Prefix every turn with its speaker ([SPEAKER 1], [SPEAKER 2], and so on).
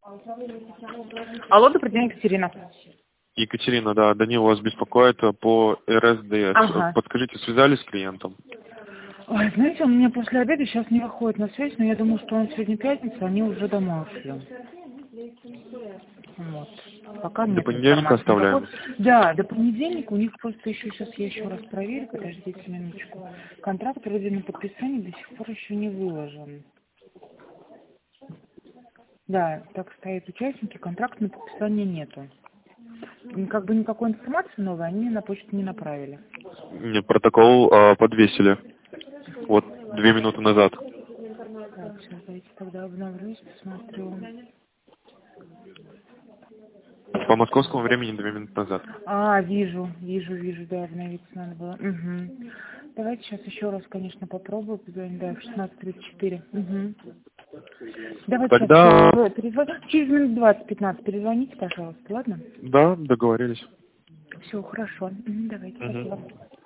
[SPEAKER 1] Алло, добрый день, Екатерина.
[SPEAKER 2] Екатерина, да, Данил вас беспокоит по РСДС.
[SPEAKER 1] Ага.
[SPEAKER 2] Подскажите, связались с клиентом?
[SPEAKER 1] Ой, знаете, он мне после обеда сейчас не выходит на связь, но я думаю, что он сегодня пятница, они уже домой ушли. Вот. Пока
[SPEAKER 2] До
[SPEAKER 1] нет
[SPEAKER 2] понедельника
[SPEAKER 1] информации никакой.
[SPEAKER 2] оставляем?
[SPEAKER 1] Да, до понедельника у них просто еще, сейчас я еще раз проверю, подождите минуточку. Контракт вроде на подписание до сих пор еще не выложен. Да, так стоят участники, контракта на подписание нету. Как бы никакой информации новой они мне на почту не направили.
[SPEAKER 2] Нет, протокол подвесили. Вот 2 минуты назад.
[SPEAKER 1] Так, сейчас давайте тогда обновлюсь, посмотрю.
[SPEAKER 2] По московскому времени 2 минуты назад.
[SPEAKER 1] Вижу, да, обновиться надо было. Угу. Давайте сейчас еще раз, конечно, попробую позвонить, да, в 16:34. Угу. Давайте
[SPEAKER 2] Тогда...
[SPEAKER 1] сейчас перезвоните. Через минут 20-15 перезвоните, пожалуйста, ладно?
[SPEAKER 2] Да, договорились.
[SPEAKER 1] Все, хорошо. Давайте,
[SPEAKER 2] Мгм.
[SPEAKER 1] спасибо.